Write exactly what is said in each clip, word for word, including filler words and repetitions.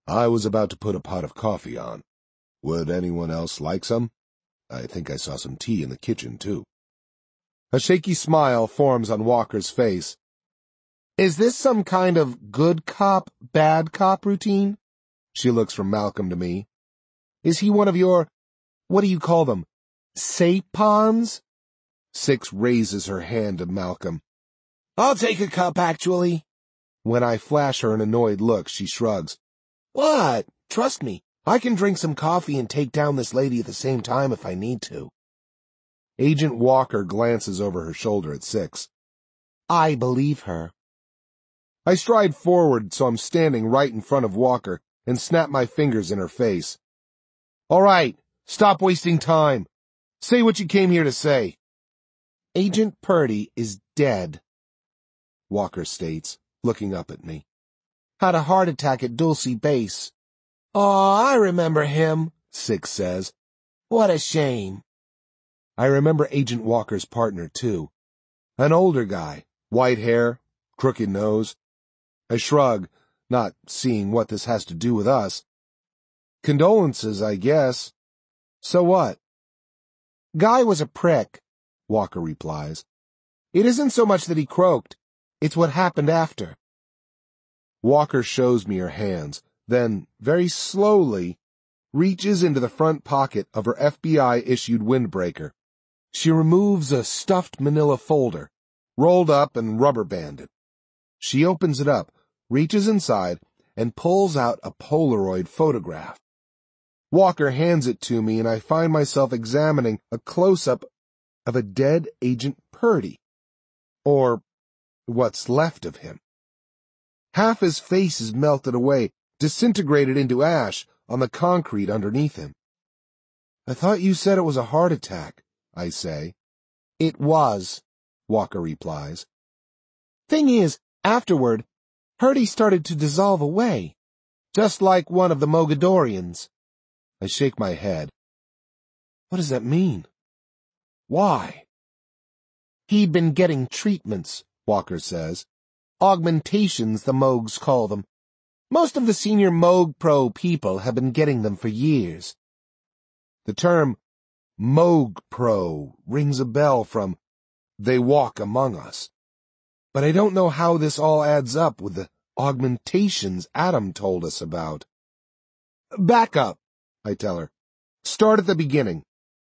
I was about to put a pot of coffee on. Would anyone else like some? I think I saw some tea in the kitchen, too. A shaky smile forms on Walker's face. Is this some kind of good cop, bad cop routine? She looks from Malcolm to me. Is he one of your, what do you call them, sapons? Six raises her hand to Malcolm. I'll take a cup, actually. When I flash her an annoyed look, she shrugs. What? Trust me, I can drink some coffee and take down this lady at the same time if I need to. Agent Walker glances over her shoulder at Six. I believe her. I stride forward so I'm standing right in front of Walker and snap my fingers in her face. All right, stop wasting time. Say what you came here to say. Agent Purdy is dead, Walker states, looking up at me. Had a heart attack at Dulcie Base. Oh, I remember him, Six says. What a shame. I remember Agent Walker's partner, too. An older guy, white hair, crooked nose. I shrug, not seeing what this has to do with us. Condolences, I guess. So what? Guy was a prick, Walker replies. It isn't so much that he croaked, it's what happened after. Walker shows me her hands, then, very slowly, reaches into the front pocket of her F B I-issued windbreaker. She removes a stuffed manila folder, rolled up and rubber-banded. She opens it up, reaches inside, and pulls out a Polaroid photograph. Walker hands it to me, and I find myself examining a close-up of a dead Agent Purdy. Or what's left of him. Half his face is melted away, disintegrated into ash on the concrete underneath him. I thought you said it was a heart attack, I say. It was, Walker replies. Thing is, afterward, Purdy started to dissolve away, just like one of the Mogadorians. I shake my head. What does that mean? Why? He'd been getting treatments, Walker says. Augmentations, the Mogs call them. Most of the senior Moog Pro people have been getting them for years. The term Moog Pro rings a bell from They Walk Among Us. But I don't know how this all adds up with the augmentations Adam told us about. Back up, I tell her. Start at the beginning.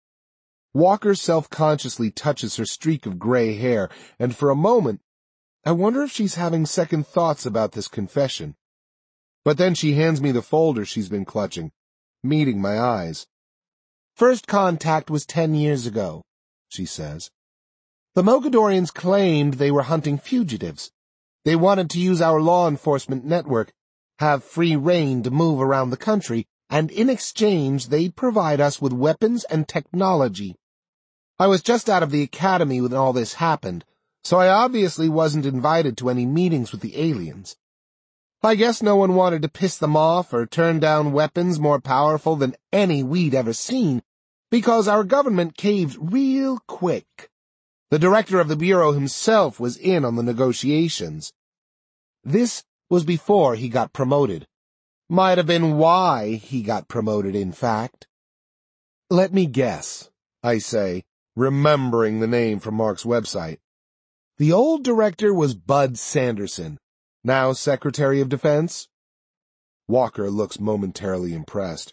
Walker self-consciously touches her streak of gray hair, and for a moment, I wonder if she's having second thoughts about this confession. But then she hands me the folder she's been clutching, meeting my eyes. First contact was ten years ago, she says. The Mogadorians claimed they were hunting fugitives. They wanted to use our law enforcement network, have free rein to move around the country, and in exchange they'd provide us with weapons and technology. I was just out of the academy when all this happened, so I obviously wasn't invited to any meetings with the aliens. I guess no one wanted to piss them off or turn down weapons more powerful than any we'd ever seen, because our government caved real quick. The director of the Bureau himself was in on the negotiations. This was before he got promoted. Might have been why he got promoted, in fact. Let me guess, I say, remembering the name from Mark's website. The old director was Bud Sanderson, now Secretary of Defense. Walker looks momentarily impressed.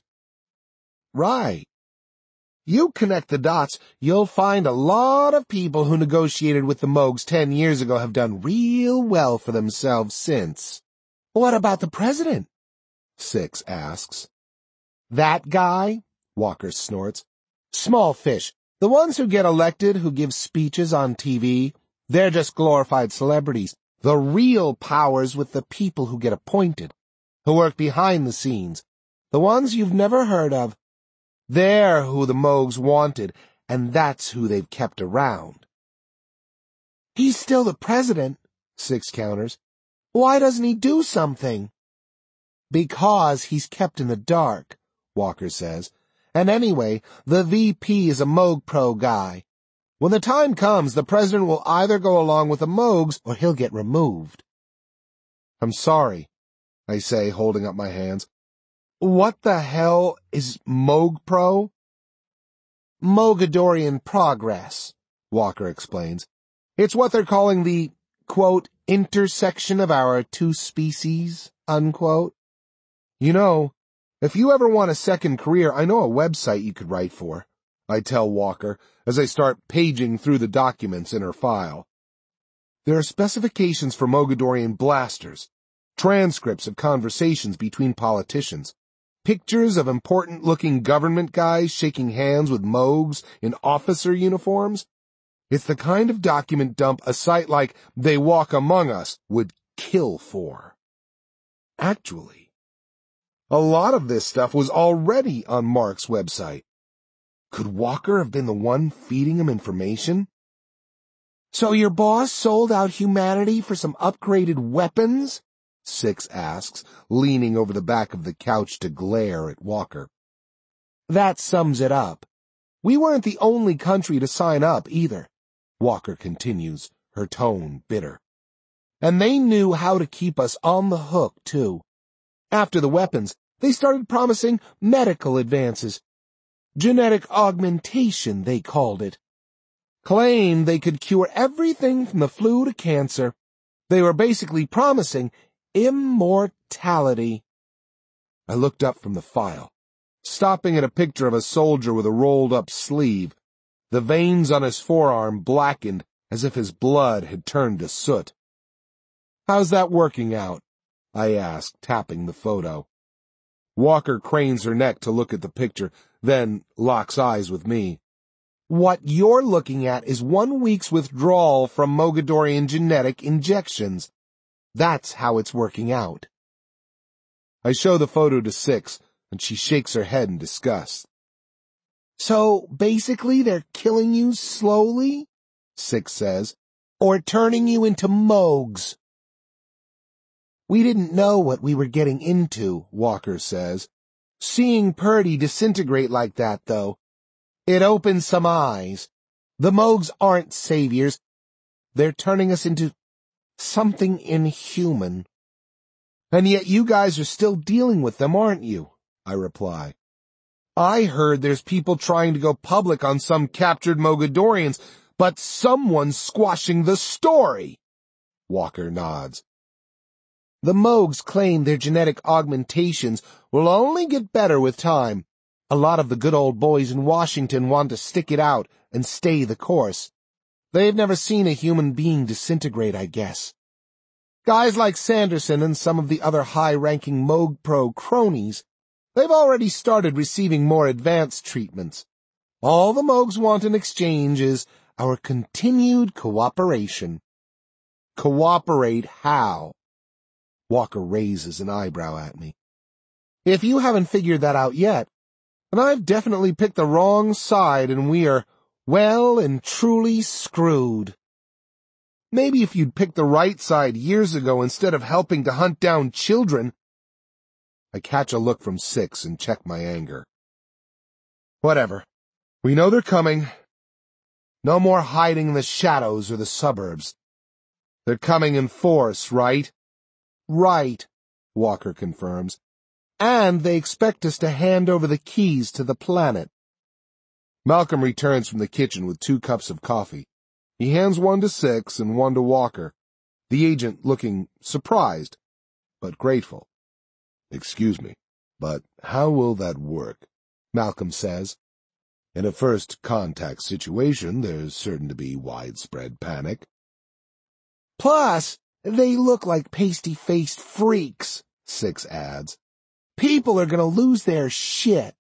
Right. You connect the dots, you'll find a lot of people who negotiated with the Mogs ten years ago have done real well for themselves since. What about the president? Six asks. That guy? Walker snorts. Small fish. The ones who get elected, who give speeches on T V, they're just glorified celebrities. The real power's with the people who get appointed, who work behind the scenes, the ones you've never heard of. They're who the Mogs wanted, and that's who they've kept around. He's still the president, Six counters. Why doesn't he do something? Because he's kept in the dark, Walker says. And anyway, the V P is a Moog Pro guy. When the time comes, the president will either go along with the Mogs or he'll get removed. I'm sorry, I say, holding up my hands. What the hell is MoGPro? Mogadorian Progress, Walker explains. It's what they're calling the, quote, intersection of our two species, unquote. You know, if you ever want a second career, I know a website you could write for, I tell Walker as I start paging through the documents in her file. There are specifications for Mogadorian blasters, transcripts of conversations between politicians, pictures of important-looking government guys shaking hands with Mogs in officer uniforms. It's the kind of document dump a site like They Walk Among Us would kill for. Actually, a lot of this stuff was already on Mark's website. Could Walker have been the one feeding him information? So your boss sold out humanity for some upgraded weapons? Six asks, leaning over the back of the couch to glare at Walker. That sums it up. We weren't the only country to sign up either, Walker continues, her tone bitter. And they knew how to keep us on the hook, too. After the weapons, they started promising medical advances. Genetic augmentation, they called it. Claimed they could cure everything from the flu to cancer. They were basically promising immortality. I looked up from the file, stopping at a picture of a soldier with a rolled-up sleeve. The veins on his forearm blackened as if his blood had turned to soot. "How's that working out?" I asked, tapping the photo. Walker cranes her neck to look at the picture, then locks eyes with me. What you're looking at is one week's withdrawal from Mogadorian genetic injections. That's how it's working out. I show the photo to Six, and she shakes her head in disgust. So, basically they're killing you slowly? Six says. Or turning you into Mogs. We didn't know what we were getting into, Walker says. Seeing Purdy disintegrate like that, though, it opened some eyes. The Mogs aren't saviors. They're turning us into something inhuman. And yet you guys are still dealing with them, aren't you? I reply. I heard there's people trying to go public on some captured Mogadorians, but someone's squashing the story. Walker nods. The Mogs claim their genetic augmentations will only get better with time. A lot of the good old boys in Washington want to stick it out and stay the course. They've never seen a human being disintegrate, I guess. Guys like Sanderson and some of the other high-ranking MoGPro cronies, they've already started receiving more advanced treatments. All the Mogs want in exchange is our continued cooperation. Cooperate how? Walker raises an eyebrow at me. If you haven't figured that out yet, and I've definitely picked the wrong side and we are well and truly screwed. Maybe if you'd picked the right side years ago instead of helping to hunt down children. I catch a look from Six and check my anger. Whatever. We know they're coming. No more hiding in the shadows or the suburbs. They're coming in force, right? Right, Walker confirms. And they expect us to hand over the keys to the planet. Malcolm returns from the kitchen with two cups of coffee. He hands one to Six and one to Walker, the agent looking surprised, but grateful. Excuse me, but how will that work? Malcolm says. In a first contact situation, there's certain to be widespread panic. Plus, they look like pasty-faced freaks, Six adds. People are gonna lose their shit.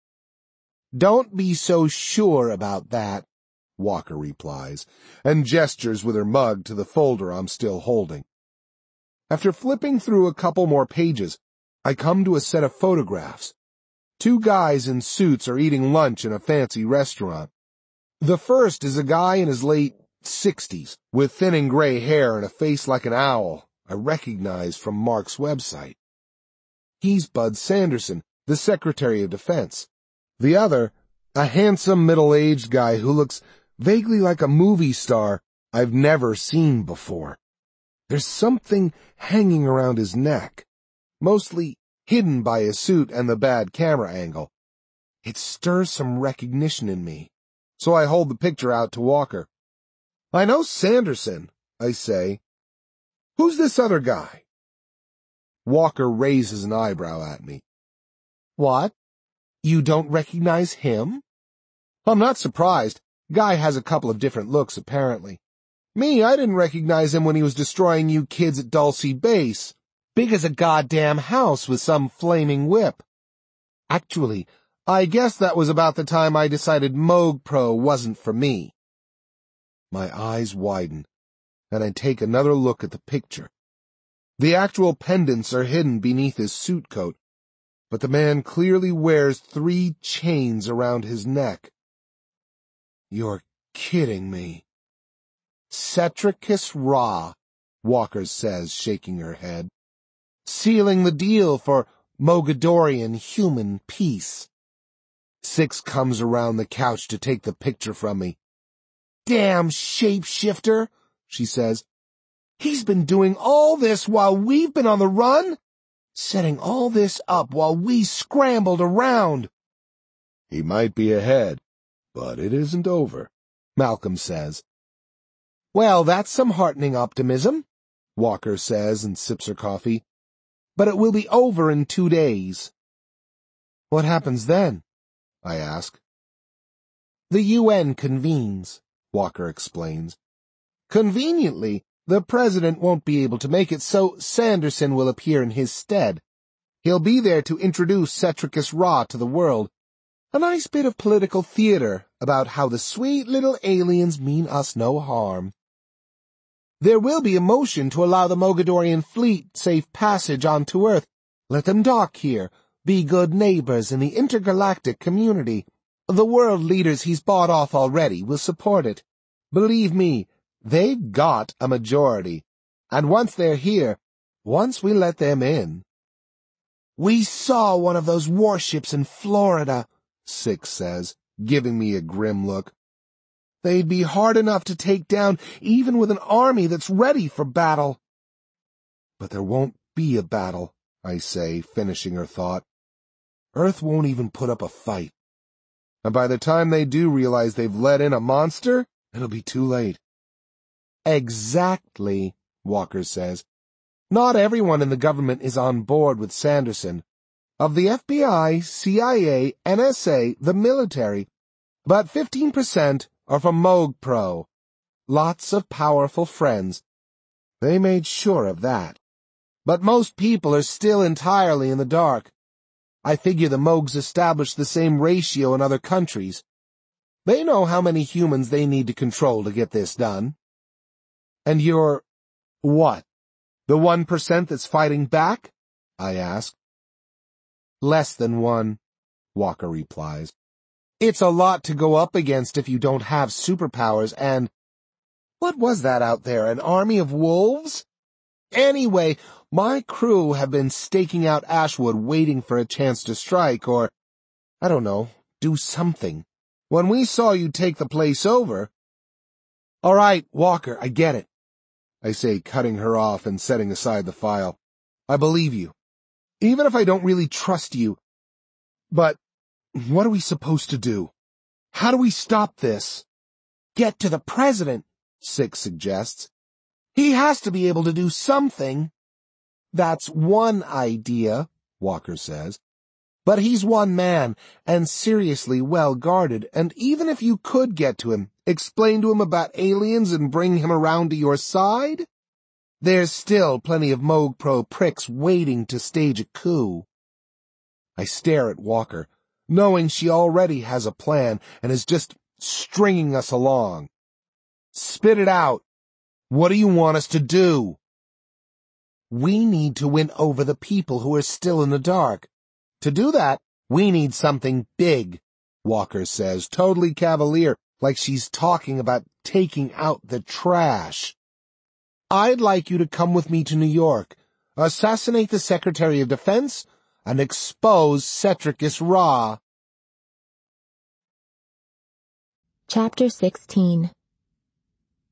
Don't be so sure about that, Walker replies, and gestures with her mug to the folder I'm still holding. After flipping through a couple more pages, I come to a set of photographs. Two guys in suits are eating lunch in a fancy restaurant. The first is a guy in his late sixties, with thinning gray hair and a face like an owl, I recognize from Mark's website. He's Bud Sanderson, the Secretary of Defense. The other, a handsome middle-aged guy who looks vaguely like a movie star I've never seen before. There's something hanging around his neck, mostly hidden by his suit and the bad camera angle. It stirs some recognition in me, so I hold the picture out to Walker. I know Sanderson, I say. Who's this other guy? Walker raises an eyebrow at me. What? You don't recognize him? I'm not surprised. Guy has a couple of different looks, apparently. Me, I didn't recognize him when he was destroying you kids at Dulcie Base. Big as a goddamn house with some flaming whip. Actually, I guess that was about the time I decided Moog Pro wasn't for me. My eyes widen, and I take another look at the picture. The actual pendants are hidden beneath his suit coat, but the man clearly wears three chains around his neck. You're kidding me. Cetricus Ra, Walker says, shaking her head. Sealing the deal for Mogadorian human peace. Six comes around the couch to take the picture from me. Damn shapeshifter, she says. He's been doing all this while we've been on the run? Setting all this up while we scrambled around. He might be ahead, but it isn't over, Malcolm says. Well, that's some heartening optimism, Walker says and sips her coffee. But it will be over in two days. What happens then? I ask. The U N convenes, Walker explains. Conveniently, the president won't be able to make it, so Sanderson will appear in his stead. He'll be there to introduce Cetricus Ra to the world. A nice bit of political theater about how the sweet little aliens mean us no harm. There will be a motion to allow the Mogadorian fleet safe passage onto Earth. Let them dock here, be good neighbors in the intergalactic community. The world leaders he's bought off already will support it. Believe me, they've got a majority. And once they're here, once we let them in. We saw one of those warships in Florida, Six says, giving me a grim look. They'd be hard enough to take down even with an army that's ready for battle. But there won't be a battle, I say, finishing her thought. Earth won't even put up a fight. And by the time they do realize they've let in a monster, it'll be too late. Exactly, Walker says. Not everyone in the government is on board with Sanderson. Of the F B I, C I A, N S A, the military, about fifteen percent are from Moog Pro. Lots of powerful friends. They made sure of that. But most people are still entirely in the dark. I figure the Moogs established the same ratio in other countries. They know how many humans they need to control to get this done. And you're, what, the one percent that's fighting back? I ask. Less than one, Walker replies. It's a lot to go up against if you don't have superpowers and... What was that out there, an army of wolves? Anyway, my crew have been staking out Ashwood waiting for a chance to strike or, I don't know, do something. When we saw you take the place over... All right, Walker, I get it, I say, cutting her off and setting aside the file. I believe you. Even if I don't really trust you. But... what are we supposed to do? How do we stop this? Get to the president, Six suggests. He has to be able to do something. That's one idea, Walker says. But he's one man, and seriously well guarded, and even if you could get to him, explain to him about aliens and bring him around to your side, there's still plenty of Moog Pro pricks waiting to stage a coup. I stare at Walker, knowing she already has a plan and is just stringing us along. Spit it out. What do you want us to do? We need to win over the people who are still in the dark. To do that, we need something big, Walker says, totally cavalier, like she's talking about taking out the trash. I'd like you to come with me to New York, assassinate the Secretary of Defense, and expose Cetricus Ra. Chapter sixteen.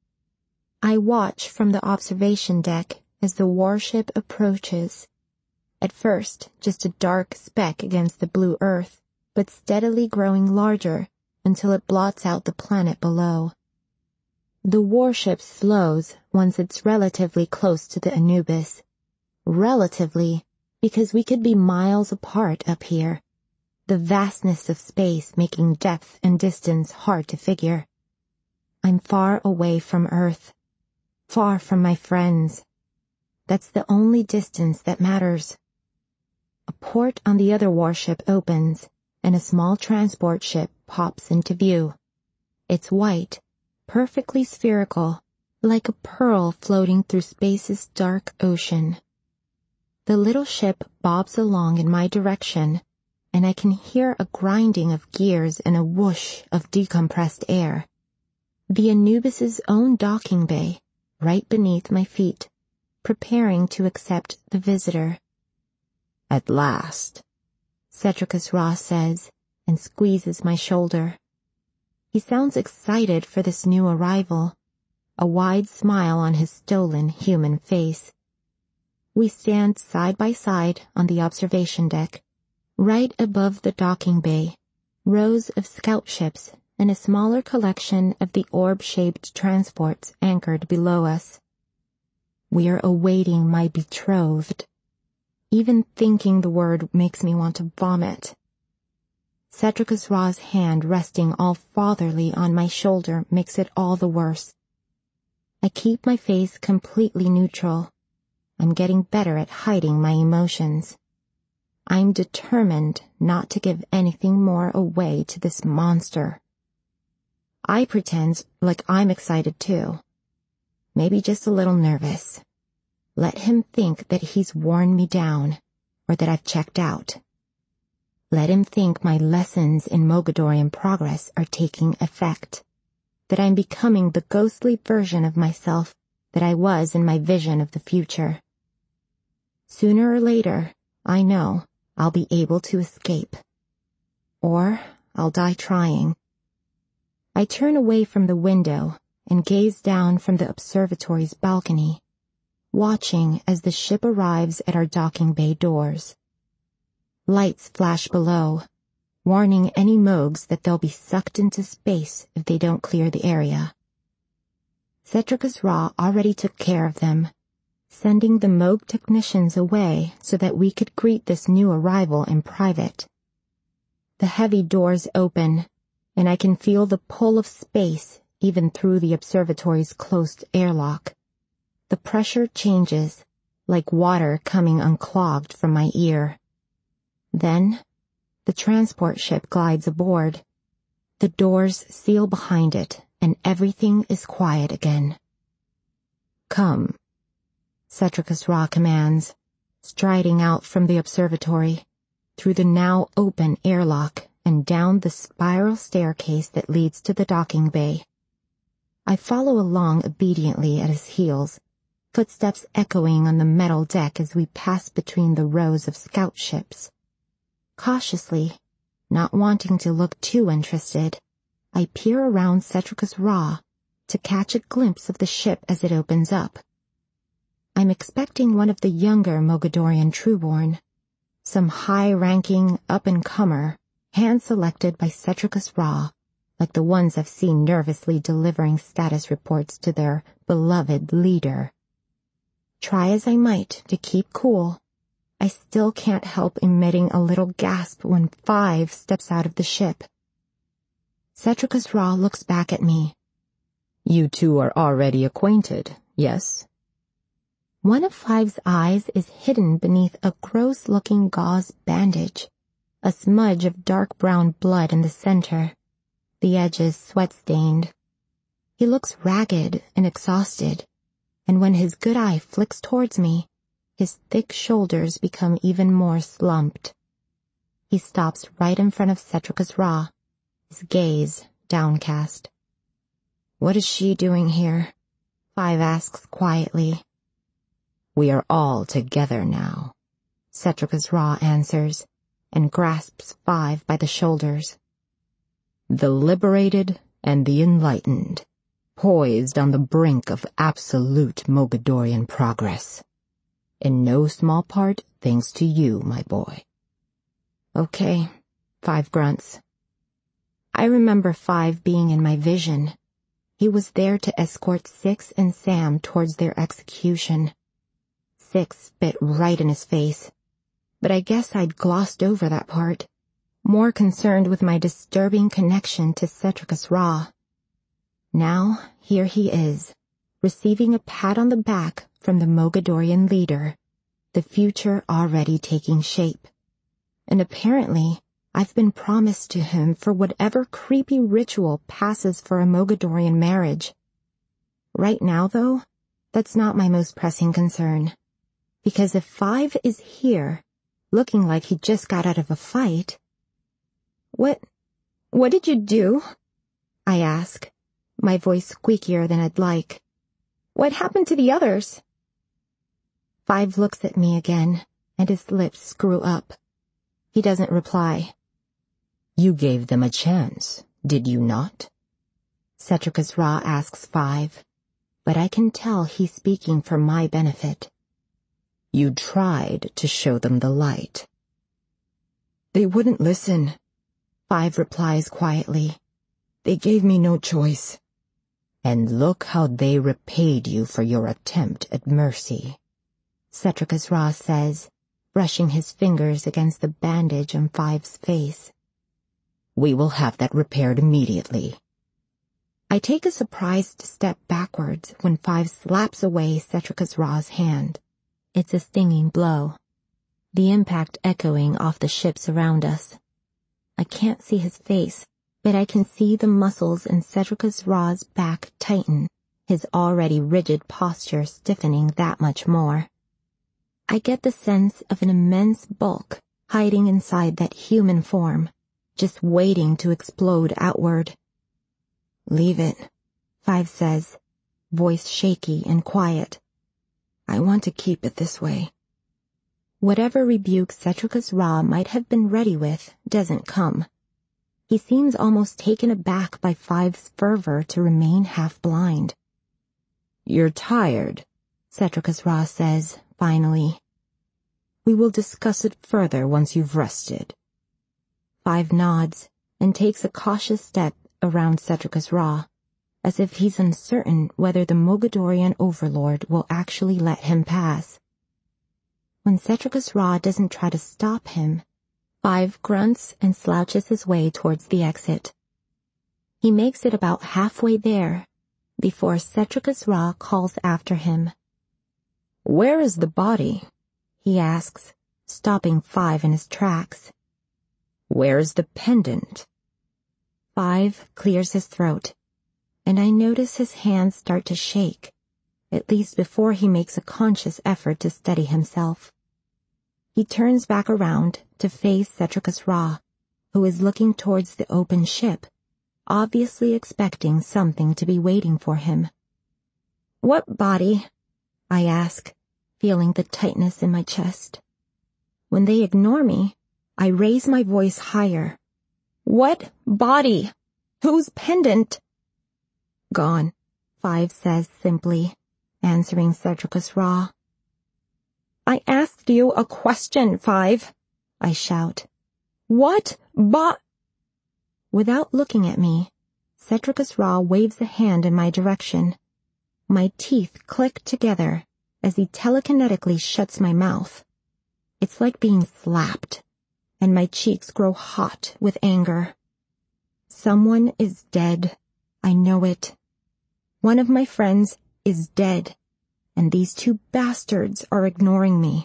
I watch from the observation deck as the warship approaches. At first, just a dark speck against the blue earth, but steadily growing larger until it blots out the planet below. The warship slows once it's relatively close to the Anubis. Relatively, because we could be miles apart up here, the vastness of space making depth and distance hard to figure. I'm far away from Earth, far from my friends. That's the only distance that matters. A port on the other warship opens, and a small transport ship pops into view. It's white, perfectly spherical, like a pearl floating through space's dark ocean. The little ship bobs along in my direction, and I can hear a grinding of gears and a whoosh of decompressed air. The Anubis's own docking bay, right beneath my feet, preparing to accept the visitor. At last, Cetricus Ra says, and squeezes my shoulder. He sounds excited for this new arrival, a wide smile on his stolen human face. We stand side by side on the observation deck, right above the docking bay, rows of scout ships and a smaller collection of the orb-shaped transports anchored below us. We are awaiting my betrothed. Even thinking the word makes me want to vomit. Cetricus Ra's hand resting all fatherly on my shoulder makes it all the worse. I keep my face completely neutral. I'm getting better at hiding my emotions. I'm determined not to give anything more away to this monster. I pretend like I'm excited too. Maybe just a little nervous. Let him think that he's worn me down, or that I've checked out. Let him think my lessons in Mogadorian progress are taking effect, that I'm becoming the ghostly version of myself that I was in my vision of the future. Sooner or later, I know, I'll be able to escape. Or I'll die trying. I turn away from the window and gaze down from the observatory's balcony, watching as the ship arrives at our docking bay doors. Lights flash below, warning any Mogs that they'll be sucked into space if they don't clear the area. Cetricus Ra already took care of them, sending the Moog technicians away so that we could greet this new arrival in private. The heavy doors open, and I can feel the pull of space even through the observatory's closed airlock. The pressure changes, like water coming unclogged from my ear. Then, the transport ship glides aboard. The doors seal behind it, and everything is quiet again. Come, Cetricus Ra commands, striding out from the observatory, through the now open airlock and down the spiral staircase that leads to the docking bay. I follow along obediently at his heels, footsteps echoing on the metal deck as we pass between the rows of scout ships. Cautiously, not wanting to look too interested, I peer around Cetricus Ra to catch a glimpse of the ship as it opens up. I'm expecting one of the younger Mogadorian Trueborn, some high-ranking up-and-comer, hand-selected by Cetricus Ra, like the ones I've seen nervously delivering status reports to their beloved leader. Try as I might to keep cool, I still can't help emitting a little gasp when Five steps out of the ship. Cetricus Ra looks back at me. You two are already acquainted, yes? One of Five's eyes is hidden beneath a gross-looking gauze bandage, a smudge of dark brown blood in the center, the edges sweat-stained. He looks ragged and exhausted, and when his good eye flicks towards me, his thick shoulders become even more slumped. He stops right in front of Cetricus Ra, his gaze downcast. What is she doing here? Five asks quietly. We are all together now, Cetricus Ra answers, and grasps Five by the shoulders. The liberated and the enlightened, poised on the brink of absolute Mogadorian progress. In no small part thanks to you, my boy. Okay, Five grunts. I remember Five being in my vision. He was there to escort Six and Sam towards their execution. Six spit right in his face, but I guess I'd glossed over that part, more concerned with my disturbing connection to Cetricus Ra. Now, here he is, receiving a pat on the back from the Mogadorian leader, the future already taking shape. And apparently, I've been promised to him for whatever creepy ritual passes for a Mogadorian marriage. Right now, though, that's not my most pressing concern. Because if Five is here, looking like he just got out of a fight... What... what did you do? I ask, my voice squeakier than I'd like. What happened to the others? Five looks at me again, and his lips screw up. He doesn't reply. You gave them a chance, did you not? Cetricus Ra asks Five, but I can tell he's speaking for my benefit. You tried to show them the light. They wouldn't listen, Five replies quietly. They gave me no choice. And look how they repaid you for your attempt at mercy, Cetricus Ra says, brushing his fingers against the bandage on Five's face. We will have that repaired immediately. I take a surprised step backwards when Five slaps away Cetricus Ra's hand. It's a stinging blow, the impact echoing off the ships around us. I can't see his face, but I can see the muscles in Cetricus Ra's back tighten, his already rigid posture stiffening that much more. I get the sense of an immense bulk hiding inside that human form, just waiting to explode outward. Leave it, Five says, voice shaky and quiet. I want to keep it this way. Whatever rebuke Cetricus Ra might have been ready with doesn't come. He seems almost taken aback by Five's fervor to remain half-blind. You're tired, Cetricus Ra says, finally. We will discuss it further once you've rested. Five nods and takes a cautious step around Cetricus Ra, as if he's uncertain whether the Mogadorian overlord will actually let him pass. When Cetricus Ra doesn't try to stop him, Five grunts and slouches his way towards the exit. He makes it about halfway there before Cetricus Ra calls after him. Where is the body? He asks, stopping Five in his tracks. Where's the pendant? Five clears his throat, and I notice his hands start to shake, at least before he makes a conscious effort to steady himself. He turns back around to face Cetricus Ra, who is looking towards the open ship, obviously expecting something to be waiting for him. What body? I ask, feeling the tightness in my chest. When they ignore me, I raise my voice higher. What body? Whose pendant? Gone, Five says simply, answering Cetricus Ra. I asked you a question, Five, I shout. What bo- Without looking at me, Cetricus Ra waves a hand in my direction. My teeth click together as he telekinetically shuts my mouth. It's like being slapped, and my cheeks grow hot with anger. Someone is dead. I know it. One of my friends is dead, and these two bastards are ignoring me.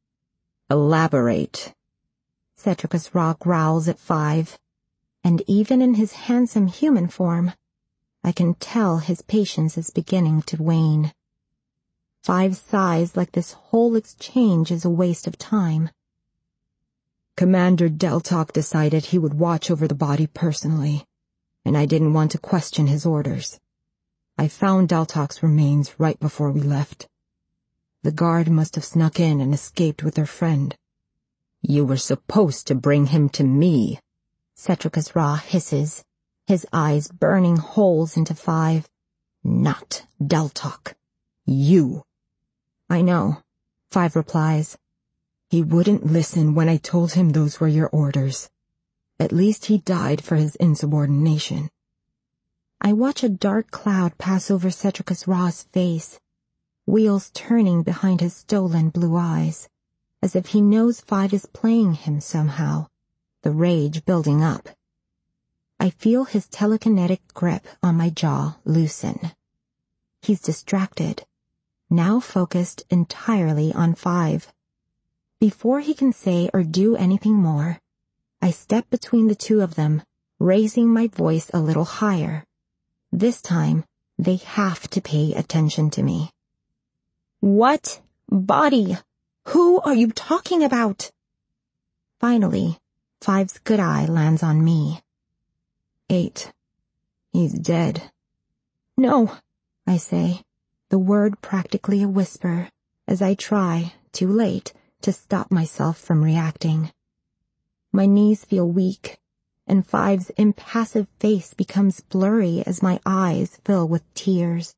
Elaborate. Cetricus Ra growls at Five, and even in his handsome human form, I can tell his patience is beginning to wane. Five sighs like this whole exchange is a waste of time. Commander Deltok decided he would watch over the body personally, and I didn't want to question his orders. I found Deltok's remains right before we left. The guard must have snuck in and escaped with their friend. You were supposed to bring him to me, Cetricus Ra hisses, his eyes burning holes into Five. Not Deltok. You. I know, Five replies. He wouldn't listen when I told him those were your orders. At least he died for his insubordination. I watch a dark cloud pass over Cetricus Ra's face, wheels turning behind his stolen blue eyes, as if he knows Five is playing him somehow, the rage building up. I feel his telekinetic grip on my jaw loosen. He's distracted, now focused entirely on Five. Before he can say or do anything more, I step between the two of them, raising my voice a little higher. This time, they have to pay attention to me. What body? Who are you talking about? Finally, Five's good eye lands on me. Eight. He's dead. No, I say, the word practically a whisper, as I try, too late, to stop myself from reacting. My knees feel weak, and Five's impassive face becomes blurry as my eyes fill with tears.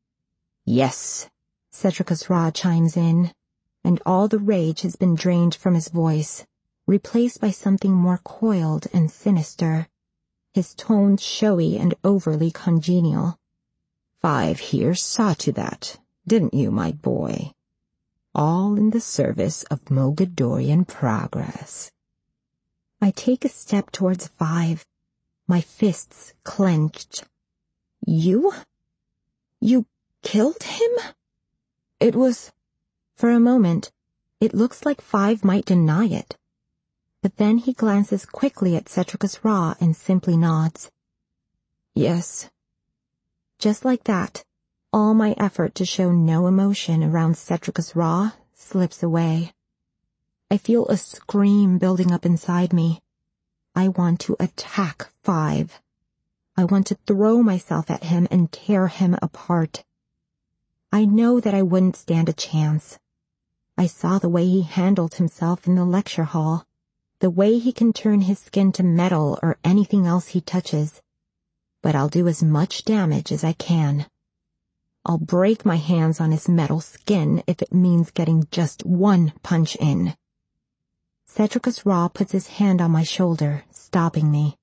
Yes, Cetricus Ra chimes in, and all the rage has been drained from his voice, replaced by something more coiled and sinister, his tones showy and overly congenial. Five here saw to that, didn't you, my boy? All in the service of Mogadorian progress. I take a step towards Five, my fists clenched. You? You killed him? It was... For a moment, it looks like Five might deny it. But then he glances quickly at Cetricus Ra and simply nods. Yes. Just like that, all my effort to show no emotion around Cetricus Ra slips away. I feel a scream building up inside me. I want to attack Five. I want to throw myself at him and tear him apart. I know that I wouldn't stand a chance. I saw the way he handled himself in the lecture hall, the way he can turn his skin to metal or anything else he touches. But I'll do as much damage as I can. I'll break my hands on his metal skin if it means getting just one punch in. Cetricus Ra puts his hand on my shoulder, stopping me.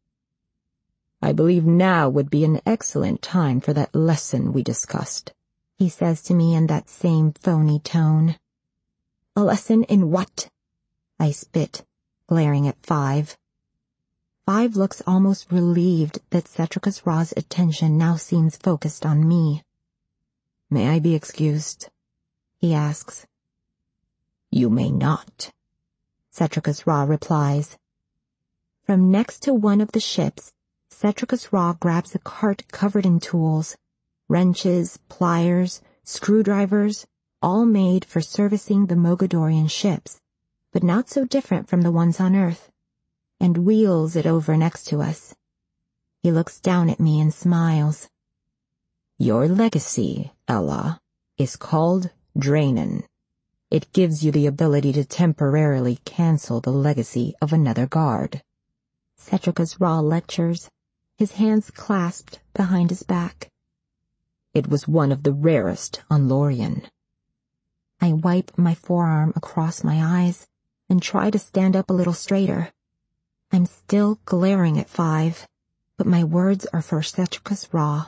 I believe now would be an excellent time for that lesson we discussed, he says to me in that same phony tone. A lesson in what? I spit, glaring at Five. Five looks almost relieved that Cetricus Ra's attention now seems focused on me. May I be excused? He asks. You may not, Cetricus Ra replies. From next to one of the ships, Cetricus Ra grabs a cart covered in tools, wrenches, pliers, screwdrivers, all made for servicing the Mogadorian ships, but not so different from the ones on Earth, and wheels it over next to us. He looks down at me and smiles. Your legacy, Ella, is called Drainon. It gives you the ability to temporarily cancel the legacy of another guard. Cetricus Ra lectures, his hands clasped behind his back. It was one of the rarest on Lorien. I wipe my forearm across my eyes and try to stand up a little straighter. I'm still glaring at Five, but my words are for Cetricus Ra.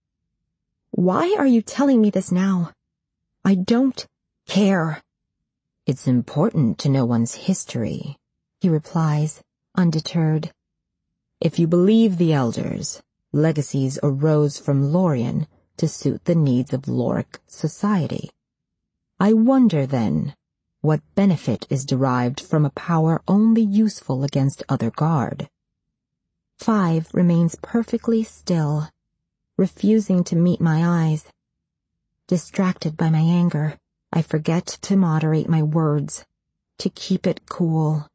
Why are you telling me this now? I don't care. It's important to know one's history, he replies, undeterred. If you believe the elders, legacies arose from Lorien to suit the needs of Loric society. I wonder, then, what benefit is derived from a power only useful against other guard? Five remains perfectly still, refusing to meet my eyes. Distracted by my anger, I forget to moderate my words, to keep it cool.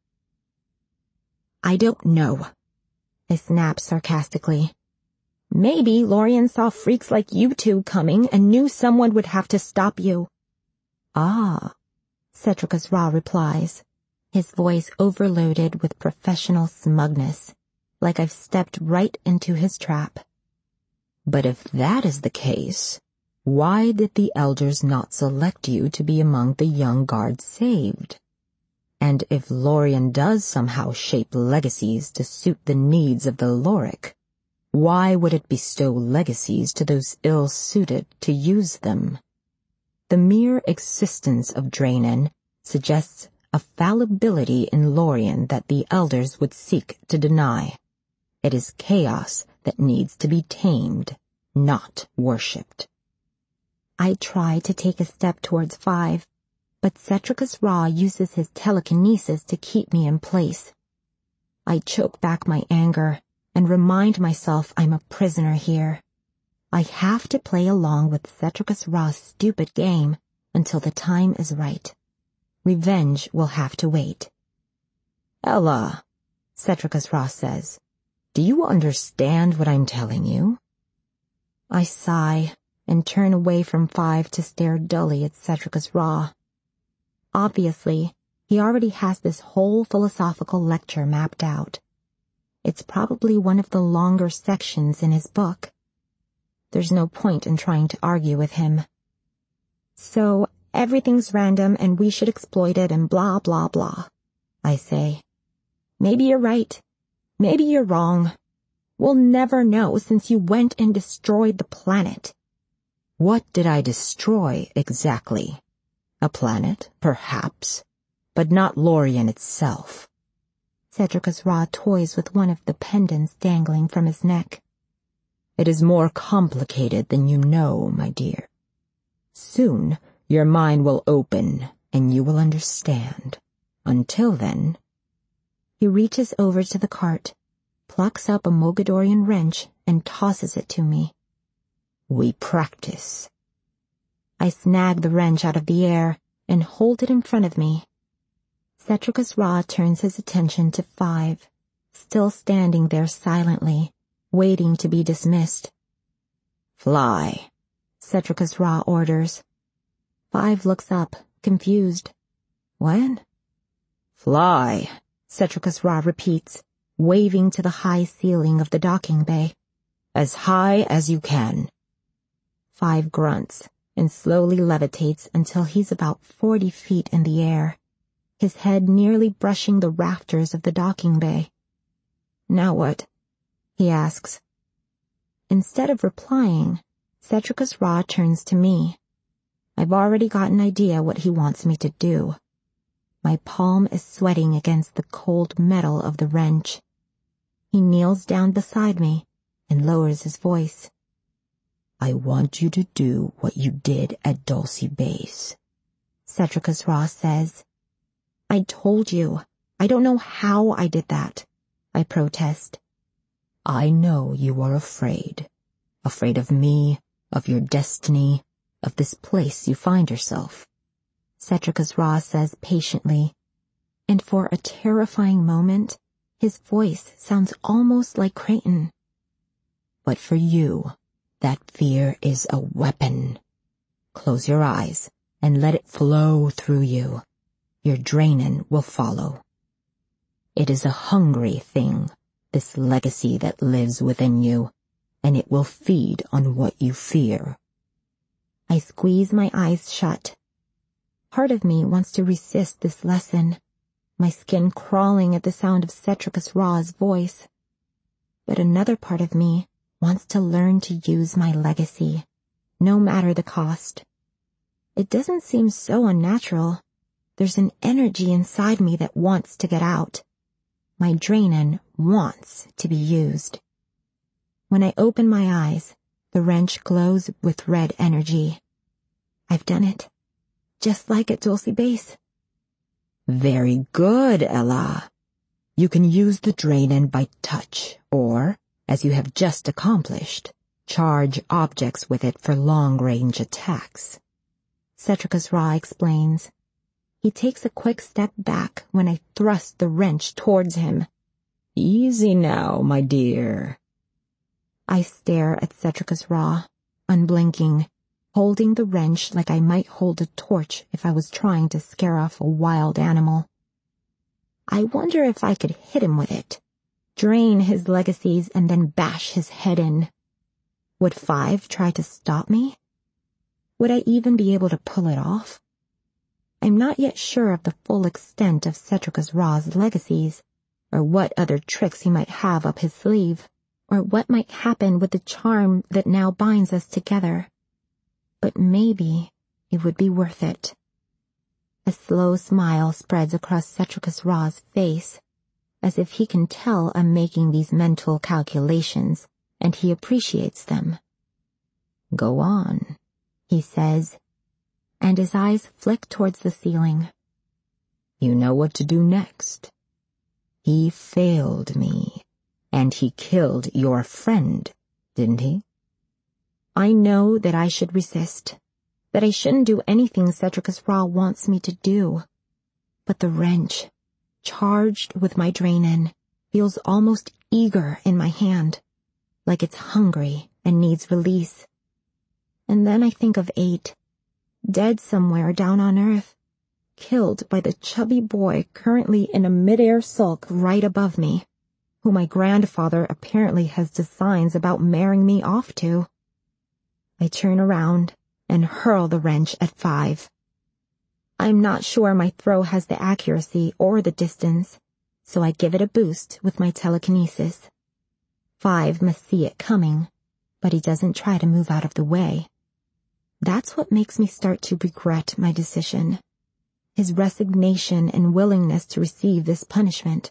I don't know, I snap sarcastically. Maybe Lorien saw freaks like you two coming and knew someone would have to stop you. Ah, Cetricus Ra replies, his voice overloaded with professional smugness, like I've stepped right into his trap. But if that is the case, Why did the elders not select you to be among the young guards saved? And if Lorien does somehow shape legacies to suit the needs of the Lorik, why would it bestow legacies to those ill-suited to use them? The mere existence of Draenen suggests a fallibility in Lorien that the elders would seek to deny. It is chaos that needs to be tamed, not worshipped. I try to take a step towards Five, but Cetricus Ra uses his telekinesis to keep me in place. I choke back my anger and remind myself I'm a prisoner here. I have to play along with Cetricus Ra's stupid game until the time is right. Revenge will have to wait. Ella, Cetricus Ra says, do you understand what I'm telling you? I sigh and turn away from Five to stare dully at Cetricus Ra. Obviously, he already has this whole philosophical lecture mapped out. It's probably one of the longer sections in his book. There's no point in trying to argue with him. So, everything's random and we should exploit it and blah blah blah, I say. Maybe you're right. Maybe you're wrong. We'll never know since you went and destroyed the planet. What did I destroy exactly? A planet, perhaps, but not Lorien itself. Cetricus Ra toys with one of the pendants dangling from his neck. It is more complicated than you know, my dear. Soon, your mind will open and you will understand. Until then... He reaches over to the cart, plucks up a Mogadorian wrench, and tosses it to me. We practice. I snag the wrench out of the air and hold it in front of me. Cetricus Ra turns his attention to Five, still standing there silently, waiting to be dismissed. Fly, Cetricus Ra orders. Five looks up, confused. What? Fly, Cetricus Ra repeats, waving to the high ceiling of the docking bay. As high as you can. Five grunts and slowly levitates until he's about forty feet in the air, his head nearly brushing the rafters of the docking bay. Now what? He asks. Instead of replying, Cetricus Ra turns to me. I've already got an idea what he wants me to do. My palm is sweating against the cold metal of the wrench. He kneels down beside me and lowers his voice. I want you to do what you did at Dulcie Base, Cetricus Ra says. I told you, I don't know how I did that, I protest. I know you are afraid. Afraid of me, of your destiny, of this place you find yourself. Cetricus Ra says patiently, and for a terrifying moment, his voice sounds almost like Creighton. But for you, that fear is a weapon. Close your eyes and let it flow through you. Your Draenen will follow. It is a hungry thing, this legacy that lives within you, and it will feed on what you fear. I squeeze my eyes shut. Part of me wants to resist this lesson, my skin crawling at the sound of Cetricus Ra's voice. But another part of me wants to learn to use my legacy, no matter the cost. It doesn't seem so unnatural. There's an energy inside me that wants to get out. My Draenen wants to be used. When I open my eyes, the wrench glows with red energy. I've done it, just like at Dulcie Base. Very good, Ella. You can use the Draenen by touch, or, as you have just accomplished, charge objects with it for long-range attacks. Cetricus Ra explains. He takes a quick step back when I thrust the wrench towards him. Easy now, my dear. I stare at Cetricus Ra, unblinking, holding the wrench like I might hold a torch if I was trying to scare off a wild animal. I wonder if I could hit him with it, drain his legacies and then bash his head in. Would Five try to stop me? Would I even be able to pull it off? I'm not yet sure of the full extent of Cetricus Ra's legacies, or what other tricks he might have up his sleeve, or what might happen with the charm that now binds us together. But maybe it would be worth it. A slow smile spreads across Cetricus Ra's face, as if he can tell I'm making these mental calculations, and he appreciates them. Go on, he says, and his eyes flick towards the ceiling. You know what to do next. He failed me, and he killed your friend, didn't he? I know that I should resist, that I shouldn't do anything Cetricus Ra wants me to do. But the wrench, charged with my Draenen, feels almost eager in my hand, like it's hungry and needs release. And then I think of Eight, dead somewhere down on Earth, killed by the chubby boy currently in a mid-air sulk right above me, who my grandfather apparently has designs about marrying me off to. I turn around and hurl the wrench at Five. I'm not sure my throw has the accuracy or the distance, so I give it a boost with my telekinesis. Five must see it coming, but he doesn't try to move out of the way. That's what makes me start to regret my decision. His resignation and willingness to receive this punishment.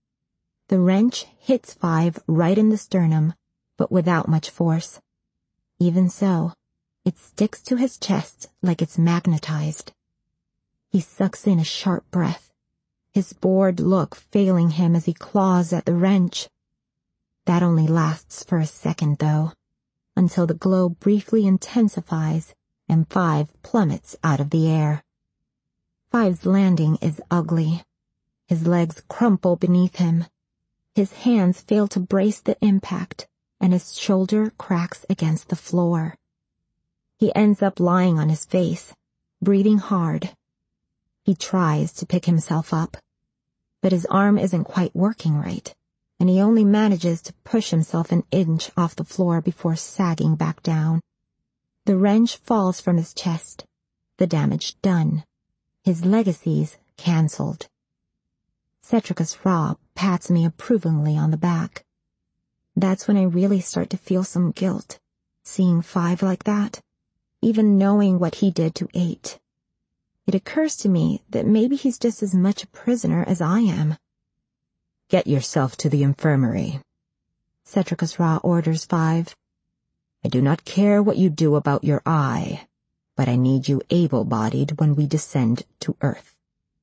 The wrench hits Five right in the sternum, but without much force. Even so, it sticks to his chest like it's magnetized. He sucks in a sharp breath, his bored look failing him as he claws at the wrench. That only lasts for a second, though, until the glow briefly intensifies and Five plummets out of the air. Five's landing is ugly. His legs crumple beneath him. His hands fail to brace the impact, and his shoulder cracks against the floor. He ends up lying on his face, breathing hard. He tries to pick himself up, but his arm isn't quite working right, and he only manages to push himself an inch off the floor before sagging back down. The wrench falls from his chest, the damage done, his legacies cancelled. Cetricus Ra pats me approvingly on the back. That's when I really start to feel some guilt, seeing Five like that, even knowing what he did to Eight. It occurs to me that maybe he's just as much a prisoner as I am. Get yourself to the infirmary, Cetricus Ra orders Five. I do not care what you do about your eye, but I need you able-bodied when we descend to Earth.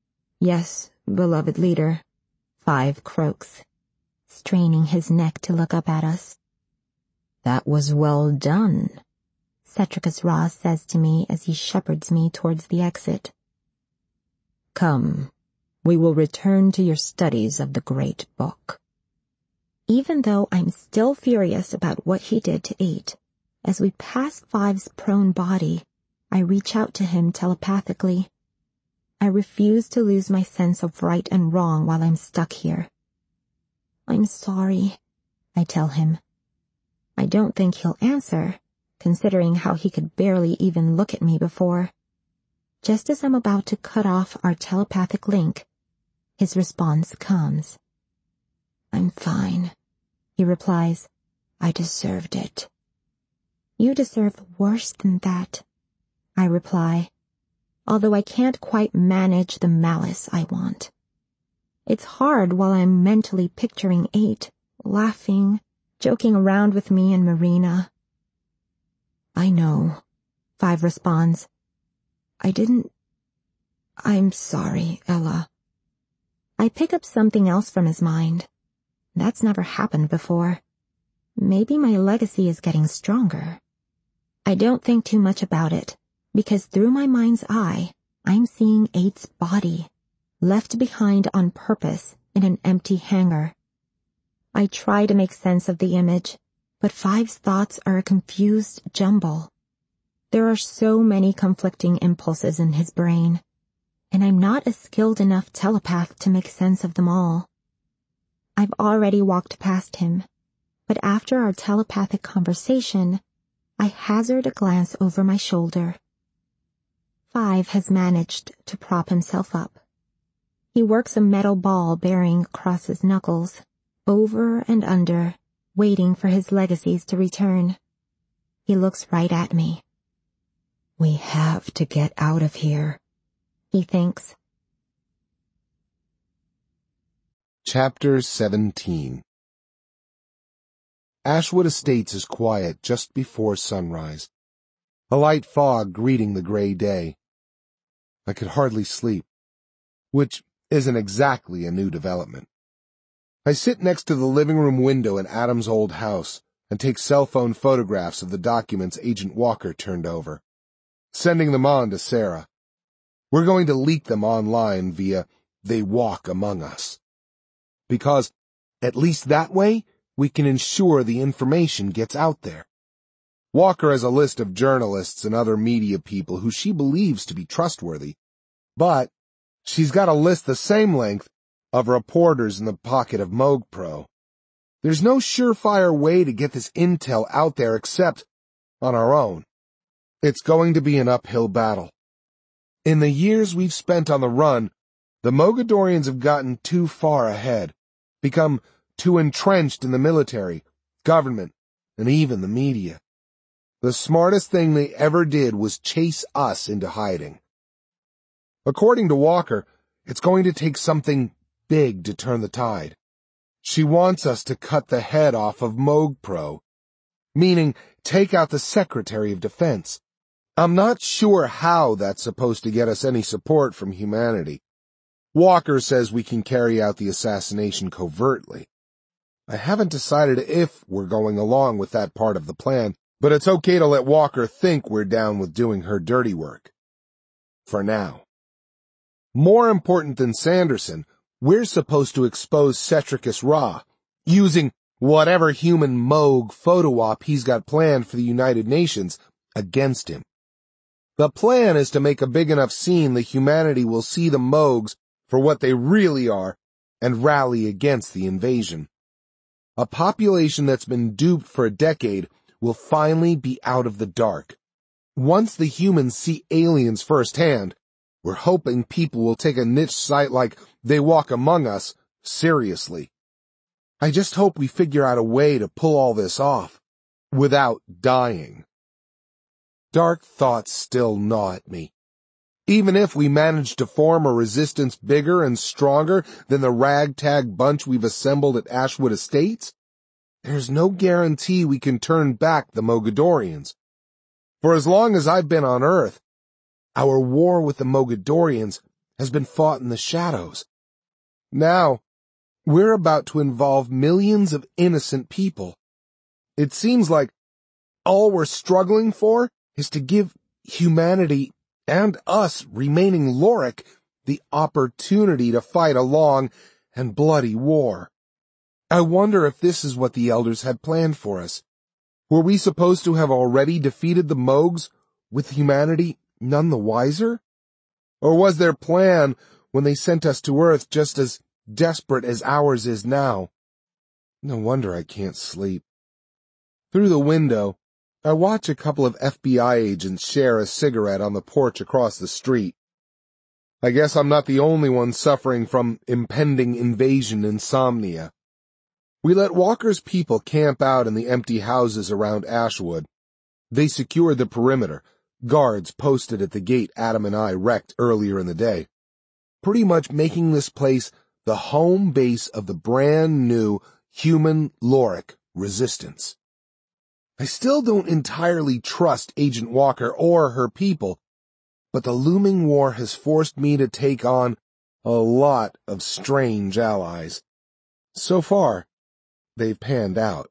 Yes, beloved leader, Five croaks, straining his neck to look up at us. That was well done, Cetricus Ra says to me as he shepherds me towards the exit. Come, we will return to your studies of the Great Book. Even though I'm still furious about what he did to Eight, as we pass Five's prone body, I reach out to him telepathically. I refuse to lose my sense of right and wrong while I'm stuck here. I'm sorry, I tell him. I don't think he'll answer, considering how he could barely even look at me before. Just as I'm about to cut off our telepathic link, his response comes. I'm fine, he replies. I deserved it. You deserve worse than that, I reply, although I can't quite manage the malice I want. It's hard while I'm mentally picturing Eight, laughing, joking around with me and Marina. I know, Five responds. I didn't... I'm sorry, Ella. I pick up something else from his mind. That's never happened before. Maybe my legacy is getting stronger. I don't think too much about it, because through my mind's eye, I'm seeing Eight's body, left behind on purpose in an empty hangar. I try to make sense of the image, but Five's thoughts are a confused jumble. There are so many conflicting impulses in his brain, and I'm not a skilled enough telepath to make sense of them all. I've already walked past him, but after our telepathic conversation, I hazard a glance over my shoulder Five has managed to prop himself up. He works a metal ball bearing across his knuckles, over and under, waiting for his legacies to return. He looks right at me. We have to get out of here, he thinks. Chapter seventeen. Ashwood Estates is quiet just before sunrise. A light fog greeting the gray day. I could hardly sleep, which isn't exactly a new development. I sit next to the living room window in Adam's old house and take cell phone photographs of the documents Agent Walker turned over, sending them on to Sarah. We're going to leak them online via They Walk Among Us. Because, at least that way, we can ensure the information gets out there. Walker has a list of journalists and other media people who she believes to be trustworthy, but she's got a list the same length of reporters in the pocket of MoogPro. There's no surefire way to get this intel out there except on our own. It's going to be an uphill battle. In the years we've spent on the run, the Mogadorians have gotten too far ahead, become too entrenched in the military, government, and even the media. The smartest thing they ever did was chase us into hiding. According to Walker, it's going to take something big to turn the tide. She wants us to cut the head off of MoogPro, meaning take out the Secretary of Defense. I'm not sure how that's supposed to get us any support from humanity. Walker says we can carry out the assassination covertly. I haven't decided if we're going along with that part of the plan, but it's okay to let Walker think we're down with doing her dirty work. For now. More important than Sanderson, we're supposed to expose Cetricus Ra, using whatever human Moog photo op he's got planned for the United Nations against him. The plan is to make a big enough scene that humanity will see the Moogs for what they really are and rally against the invasion. A population that's been duped for a decade will finally be out of the dark. Once the humans see aliens firsthand, we're hoping people will take a niche site like They Walk Among Us seriously. I just hope we figure out a way to pull all this off without dying. Dark thoughts still gnaw at me. Even if we manage to form a resistance bigger and stronger than the ragtag bunch we've assembled at Ashwood Estates, there's no guarantee we can turn back the Mogadorians. For as long as I've been on Earth, our war with the Mogadorians has been fought in the shadows. Now, we're about to involve millions of innocent people. It seems like all we're struggling for is to give humanity and us remaining Lorik the opportunity to fight a long and bloody war. I wonder if this is what the Elders had planned for us. Were we supposed to have already defeated the Moogs, with humanity none the wiser? Or was their plan when they sent us to Earth just as desperate as ours is now? No wonder I can't sleep. Through the window, I watch a couple of F B I agents share a cigarette on the porch across the street. I guess I'm not the only one suffering from impending invasion insomnia. We let Walker's people camp out in the empty houses around Ashwood. They secured the perimeter, guards posted at the gate Adam and I wrecked earlier in the day, pretty much making this place the home base of the brand new human Lorik resistance. I still don't entirely trust Agent Walker or her people, but the looming war has forced me to take on a lot of strange allies. So far, they've panned out.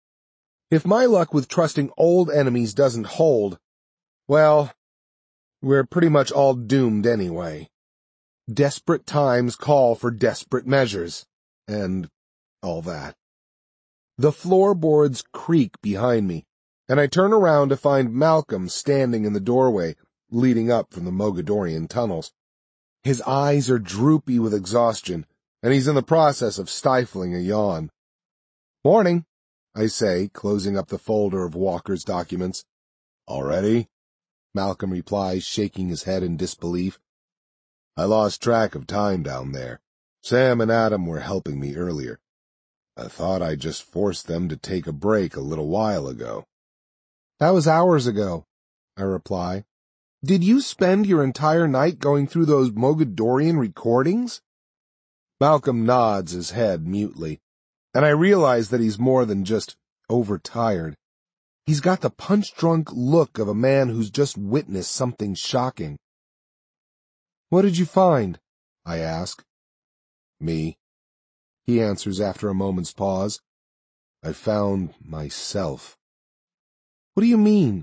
If my luck with trusting old enemies doesn't hold, well, we're pretty much all doomed anyway. Desperate times call for desperate measures, and all that. The floorboards creak behind me, and I turn around to find Malcolm standing in the doorway leading up from the Mogadorian tunnels. His eyes are droopy with exhaustion, and he's in the process of stifling a yawn. "Morning," I say, closing up the folder of Walker's documents. "Already?" Malcolm replies, shaking his head in disbelief. I lost track of time down there. Sam and Adam were helping me earlier. I thought I just forced them to take a break a little while ago. That was hours ago, I reply. Did you spend your entire night going through those Mogadorian recordings? Malcolm nods his head mutely, and I realize that he's more than just overtired. He's got the punch-drunk look of a man who's just witnessed something shocking. What did you find? I ask. Me, he answers after a moment's pause. I found myself. What do you mean?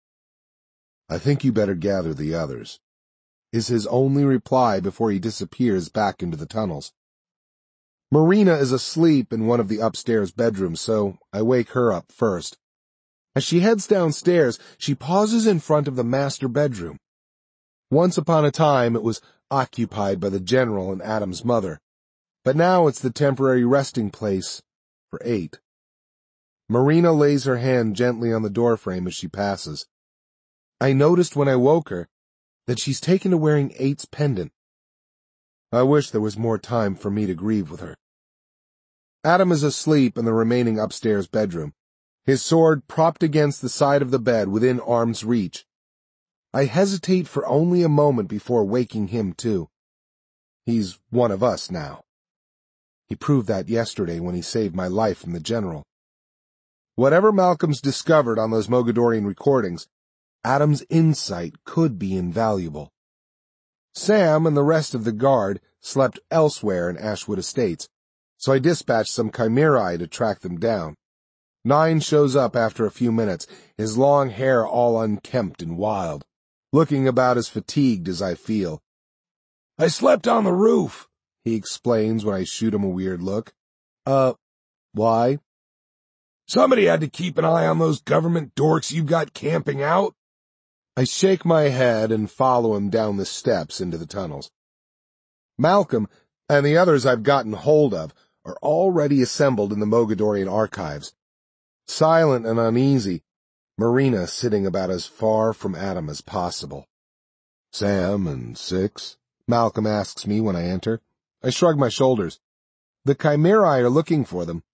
I think you better gather the others, is his only reply before he disappears back into the tunnels. Marina is asleep in one of the upstairs bedrooms, so I wake her up first. As she heads downstairs, she pauses in front of the master bedroom. Once upon a time, it was occupied by the general and Adam's mother, but now it's the temporary resting place for Eight. Marina lays her hand gently on the doorframe as she passes. I noticed when I woke her that she's taken to wearing Eight's pendant. I wish there was more time for me to grieve with her. Adam is asleep in the remaining upstairs bedroom, his sword propped against the side of the bed within arm's reach. I hesitate for only a moment before waking him too. He's one of us now. He proved that yesterday when he saved my life from the general. Whatever Malcolm's discovered on those Mogadorian recordings, Adam's insight could be invaluable. Sam and the rest of the guard slept elsewhere in Ashwood Estates, so I dispatched some chimerae to track them down. Nine shows up after a few minutes, his long hair all unkempt and wild, looking about as fatigued as I feel. I slept on the roof, he explains when I shoot him a weird look. Uh, why? Somebody had to keep an eye on those government dorks you've got camping out. I shake my head and follow him down the steps into the tunnels. Malcolm and the others I've gotten hold of are already assembled in the Mogadorian archives. Silent and uneasy, Marina sitting about as far from Adam as possible. Sam and Six? Malcolm asks me when I enter. I shrug my shoulders. The chimerae are looking for them.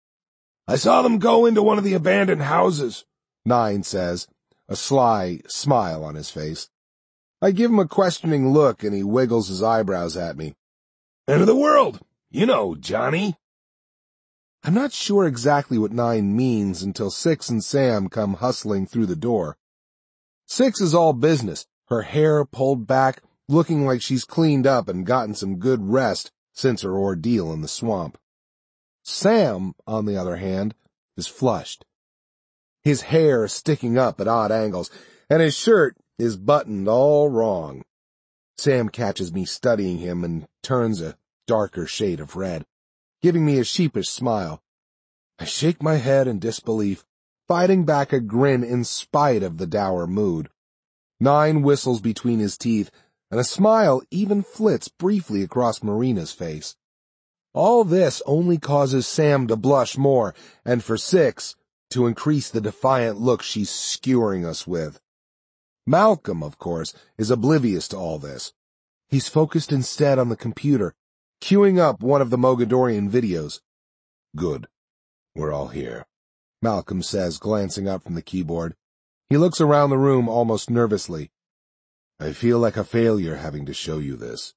I saw them go into one of the abandoned houses, Nine says, a sly smile on his face. I give him a questioning look and he wiggles his eyebrows at me. End of the world, you know, Johnny. I'm not sure exactly what Nine means until Six and Sam come hustling through the door. Six is all business, her hair pulled back, looking like she's cleaned up and gotten some good rest since her ordeal in the swamp. Sam, on the other hand, is flushed. His hair sticking up at odd angles, and his shirt is buttoned all wrong. Sam catches me studying him and turns a darker shade of red, giving me a sheepish smile. I shake my head in disbelief, fighting back a grin in spite of the dour mood. Nine whistles between his teeth, and a smile even flits briefly across Marina's face. All this only causes Sam to blush more, and for Six, to increase the defiant look she's skewering us with. Malcolm, of course, is oblivious to all this. He's focused instead on the computer, queuing up one of the Mogadorian videos. Good. We're all here, Malcolm says, glancing up from the keyboard. He looks around the room almost nervously. I feel like a failure having to show you this.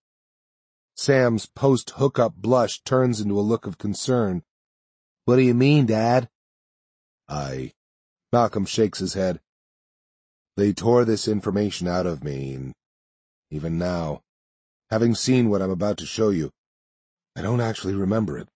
Sam's post-hookup blush turns into a look of concern. What do you mean, Dad? I... Malcolm shakes his head. They tore this information out of me, and even now, having seen what I'm about to show you, I don't actually remember it.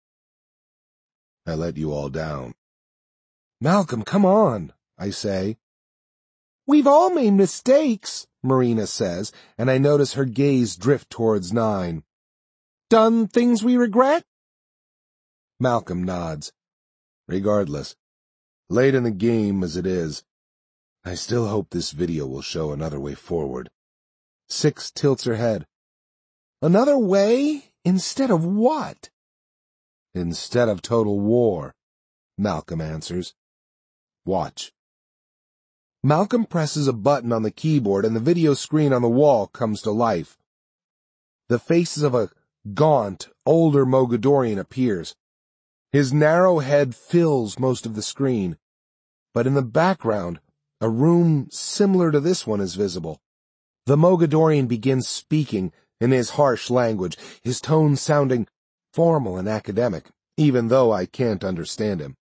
I let you all down. Malcolm, come on, I say. We've all made mistakes, Marina says, and I notice her gaze drift towards Nine. Done things we regret? Malcolm nods. Regardless, late in the game as it is, I still hope this video will show another way forward. Six tilts her head. Another way? Instead of what? Instead of total war, Malcolm answers. Watch. Malcolm presses a button on the keyboard and the video screen on the wall comes to life. The face of a gaunt, older Mogadorian appears. His narrow head fills most of the screen, but in the background, a room similar to this one is visible. The Mogadorian begins speaking in his harsh language, his tone sounding formal and academic, even though I can't understand him.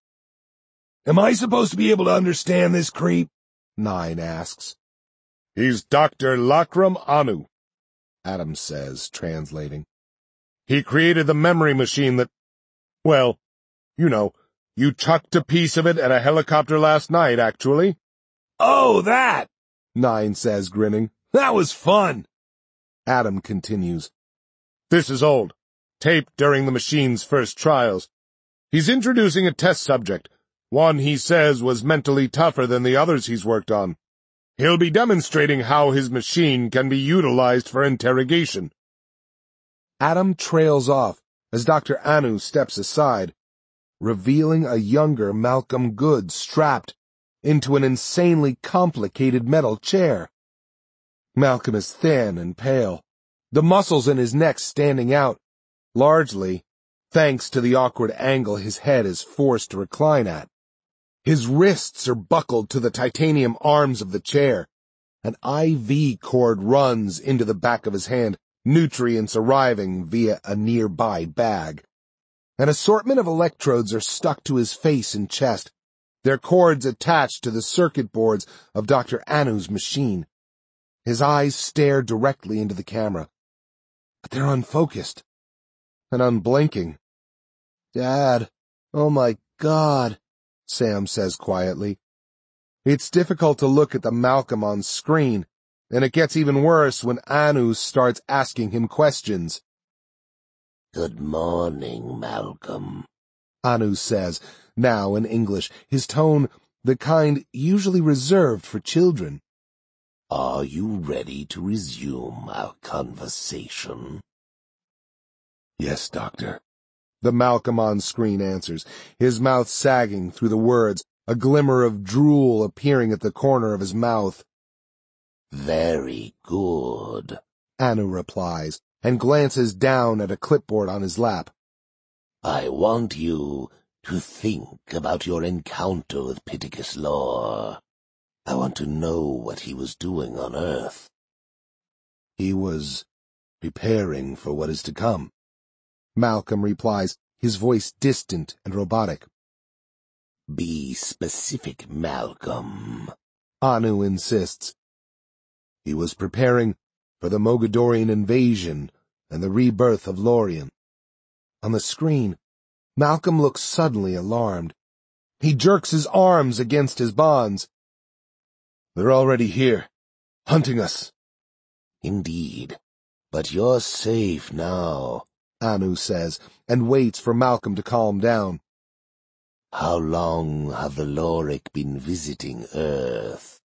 Am I supposed to be able to understand this creep? Nine asks. He's Doctor Lakram Anu, Adam says, translating. He created the memory machine that, well, you know, you chucked a piece of it at a helicopter last night, actually. Oh, that! Nine says, grinning. That was fun. Adam continues. This is old, taped during the machine's first trials. He's introducing a test subject, one he says was mentally tougher than the others he's worked on. He'll be demonstrating how his machine can be utilized for interrogation. Adam trails off as Doctor Anu steps aside, revealing a younger Malcolm Good strapped into an insanely complicated metal chair. Malcolm is thin and pale, the muscles in his neck standing out, largely thanks to the awkward angle his head is forced to recline at. His wrists are buckled to the titanium arms of the chair. An I V cord runs into the back of his hand, nutrients arriving via a nearby bag. An assortment of electrodes are stuck to his face and chest, their cords attached to the circuit boards of Doctor Anu's machine. His eyes stare directly into the camera, but they're unfocused and unblinking. Dad, oh my God, Sam says quietly. It's difficult to look at the Malcolm on screen, and it gets even worse when Anu starts asking him questions. Good morning, Malcolm, Anu says, now in English, his tone the kind usually reserved for children. Are you ready to resume our conversation? Yes, Doctor. The Malcolm on screen answers, his mouth sagging through the words, a glimmer of drool appearing at the corner of his mouth. Very good, Anu replies, and glances down at a clipboard on his lap. I want you to think about your encounter with Pittacus Lore. I want to know what he was doing on Earth. He was preparing for what is to come. Malcolm replies, his voice distant and robotic. Be specific, Malcolm, Anu insists. He was preparing for the Mogadorian invasion and the rebirth of Lorien. On the screen, Malcolm looks suddenly alarmed. He jerks his arms against his bonds. They're already here, hunting us. Indeed, but you're safe now, Anu says, and waits for Malcolm to calm down. How long have the Lorik been visiting Earth?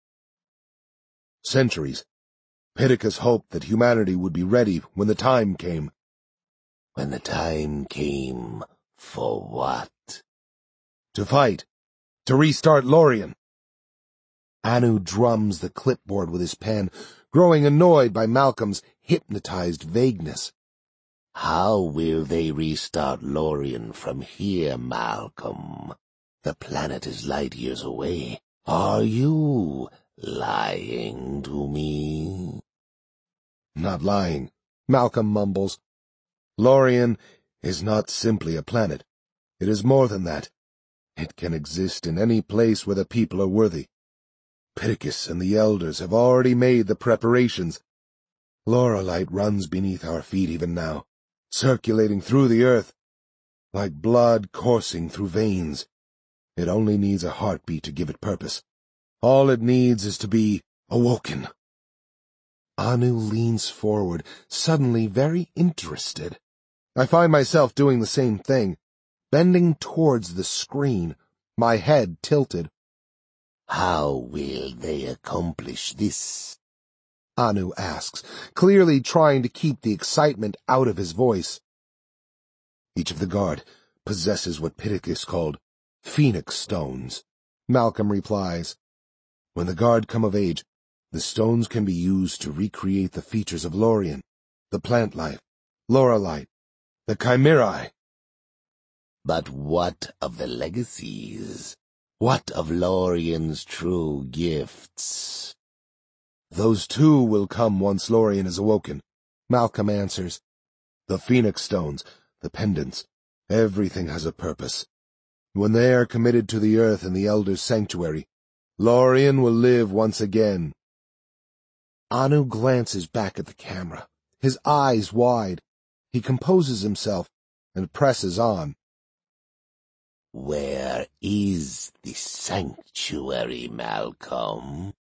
Centuries. Pittacus hoped that humanity would be ready when the time came. When the time came, for what? To fight. To restart Lorien. Anu drums the clipboard with his pen, growing annoyed by Malcolm's hypnotized vagueness. How will they restart Lorien from here, Malcolm? The planet is light years away. Are you lying to me? Not lying, Malcolm mumbles. Lorien is not simply a planet. It is more than that. It can exist in any place where the people are worthy. Pittacus and the elders have already made the preparations. Lorelite runs beneath our feet even now, circulating through the earth, like blood coursing through veins. It only needs a heartbeat to give it purpose. All it needs is to be awoken. Anu leans forward, suddenly very interested. I find myself doing the same thing, bending towards the screen, my head tilted. How will they accomplish this? Anu asks, clearly trying to keep the excitement out of his voice. Each of the guard possesses what Pittacus called Phoenix Stones, Malcolm replies. When the guard come of age, the stones can be used to recreate the features of Lorien, the plant life, Lorelite, the Chimerae. But what of the legacies? What of Lorien's true gifts? Those too will come once Lorien is awoken, Malcolm answers. The phoenix stones, the pendants, everything has a purpose. When they are committed to the earth in the Elder's sanctuary, Lorien will live once again. Anu glances back at the camera, his eyes wide. He composes himself and presses on. Where is the sanctuary, Malcolm?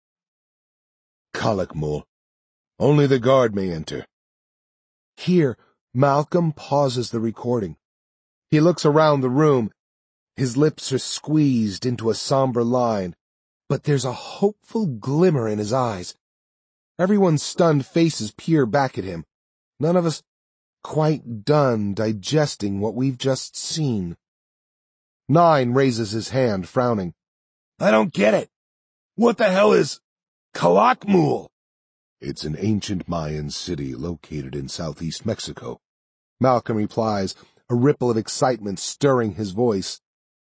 Calakmul. Only the guard may enter. Here, Malcolm pauses the recording. He looks around the room. His lips are squeezed into a somber line, but there's a hopeful glimmer in his eyes. Everyone's stunned faces peer back at him. None of us quite done digesting what we've just seen. Nine raises his hand, frowning. I don't get it. What the hell is Calakmul? It's an ancient Mayan city located in southeast Mexico. Malcolm replies, a ripple of excitement stirring his voice.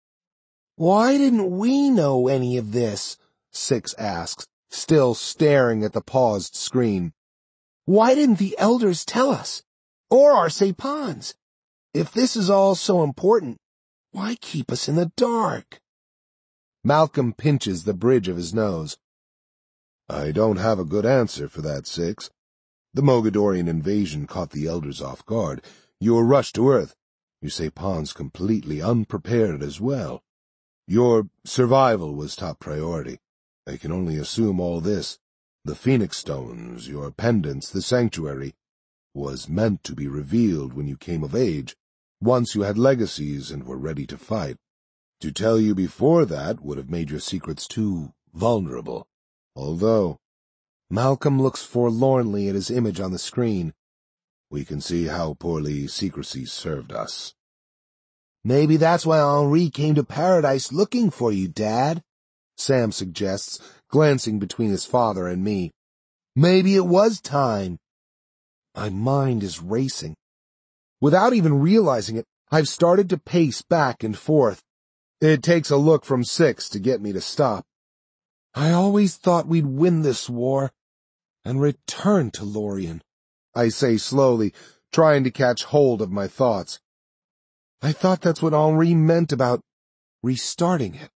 Why didn't we know any of this? Six asks, still staring at the paused screen. Why didn't the elders tell us? Or our Sepans? If this is all so important, why keep us in the dark? Malcolm pinches the bridge of his nose. I don't have a good answer for that, Six. The Mogadorian invasion caught the elders off guard. You were rushed to Earth. You Sepans completely unprepared as well. Your survival was top priority. I can only assume all this, the phoenix stones, your pendants, the sanctuary, was meant to be revealed when you came of age, once you had legacies and were ready to fight. To tell you before that would have made your secrets too vulnerable. Although, Malcolm looks forlornly at his image on the screen. We can see how poorly secrecy served us. Maybe that's why Henri came to Paradise looking for you, Dad, Sam suggests, glancing between his father and me. Maybe it was time. My mind is racing. Without even realizing it, I've started to pace back and forth. It takes a look from Six to get me to stop. I always thought we'd win this war and return to Lorien, I say slowly, trying to catch hold of my thoughts. I thought that's what Henri meant about restarting it.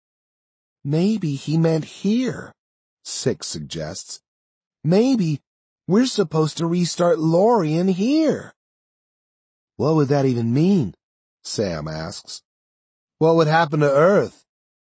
Maybe he meant here, Six suggests. Maybe we're supposed to restart Lorien here. What would that even mean? Sam asks. What would happen to Earth?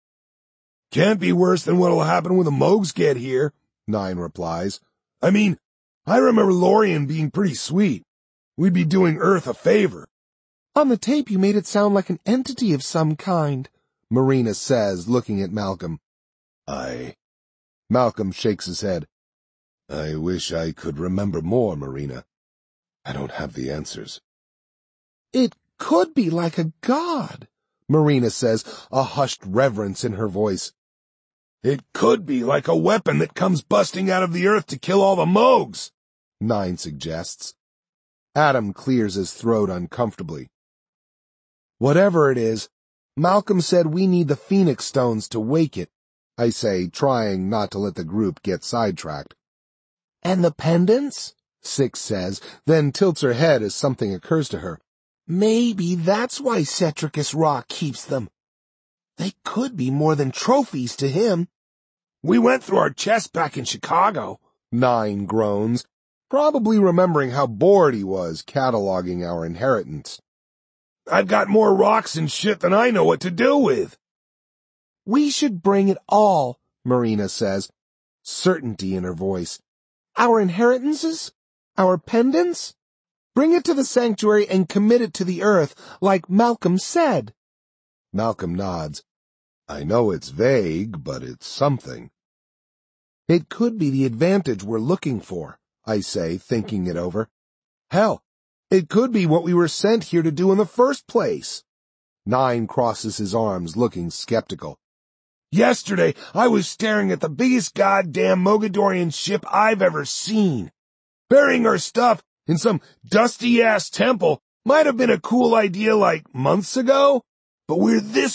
Can't be worse than what'll happen when the Mogs get here, Nine replies. I mean, I remember Lorien being pretty sweet. We'd be doing Earth a favor. On the tape you made it sound like an entity of some kind, Marina says, looking at Malcolm. I... Malcolm shakes his head. I wish I could remember more, Marina. I don't have the answers. It could be like a god, Marina says, a hushed reverence in her voice. It could be like a weapon that comes busting out of the earth to kill all the Mogs, Nine suggests. Adam clears his throat uncomfortably. Whatever it is, Malcolm said we need the phoenix stones to wake it, I say, trying not to let the group get sidetracked. And the pendants? Six says, then tilts her head as something occurs to her. Maybe that's why Cetricus Rock keeps them. They could be more than trophies to him. We went through our chests back in Chicago, Nine groans, probably remembering how bored he was cataloging our inheritance. I've got more rocks and shit than I know what to do with. We should bring it all, Marina says, certainty in her voice. Our inheritances? Our pendants? Bring it to the sanctuary and commit it to the earth, like Malcolm said. Malcolm nods. I know it's vague, but it's something. It could be the advantage we're looking for, I say, thinking it over. Hell, it could be what we were sent here to do in the first place. Nine crosses his arms, looking skeptical. Yesterday, I was staring at the biggest goddamn Mogadorian ship I've ever seen. Burying our stuff in some dusty-ass temple might have been a cool idea like months ago, but we're this